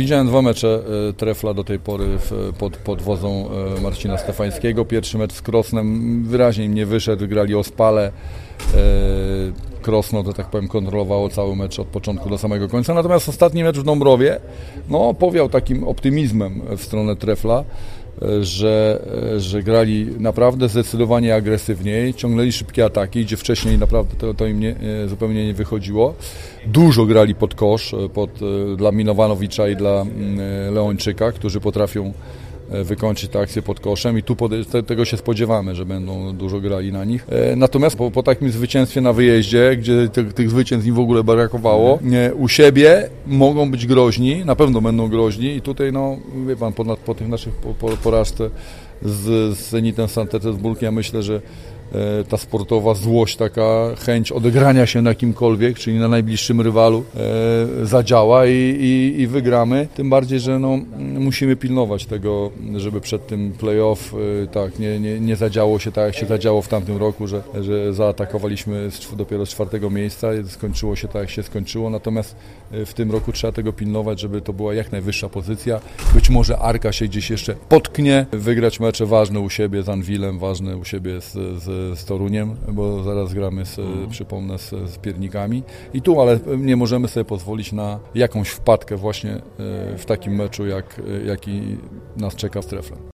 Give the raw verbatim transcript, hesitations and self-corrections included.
widziałem dwa mecze Trefla do tej pory w, pod, pod wodzą Marcina Stefańskiego. Pierwszy mecz z Krosnem wyraźnie im nie wyszedł, grali o spale. Krosno, to tak powiem, kontrolowało cały mecz od początku do samego końca. Natomiast ostatni mecz w Dąbrowie no, powiał takim optymizmem w stronę Trefla, że, że grali naprawdę zdecydowanie agresywniej, ciągnęli szybkie ataki, gdzie wcześniej naprawdę to, to im nie, zupełnie nie wychodziło. Dużo grali pod kosz pod, dla Milowanowicza i dla Leończyka, którzy potrafią wykończyć tę akcję pod koszem i tu te, tego się spodziewamy, że będą dużo grali na nich. Natomiast po, po takim zwycięstwie na wyjeździe, gdzie tych, tych zwycięstw im w ogóle brakowało, u siebie mogą być groźni, na pewno będą groźni i tutaj, no, wie pan, po, po tych naszych po, po porażce z, z Zenitem Sankt Petersburg, ja myślę, że ta sportowa złość, taka chęć odegrania się na kimkolwiek, czyli na najbliższym rywalu e, zadziała i, i, i wygramy. Tym bardziej, że no, musimy pilnować tego, żeby przed tym play-off e, tak, nie, nie, nie zadziało się tak, jak się zadziało w tamtym roku, że, że zaatakowaliśmy z, dopiero z czwartego miejsca, skończyło się tak, jak się skończyło. Natomiast w tym roku trzeba tego pilnować, żeby to była jak najwyższa pozycja. Być może Arka się gdzieś jeszcze potknie, wygrać mecze ważne u siebie z Anwilem, ważne u siebie z, z z Toruniem, bo zaraz gramy, z, mm. przypomnę, z, z Piernikami. I tu, ale nie możemy sobie pozwolić na jakąś wpadkę właśnie w takim meczu, jak, jaki nas czeka z Treflem.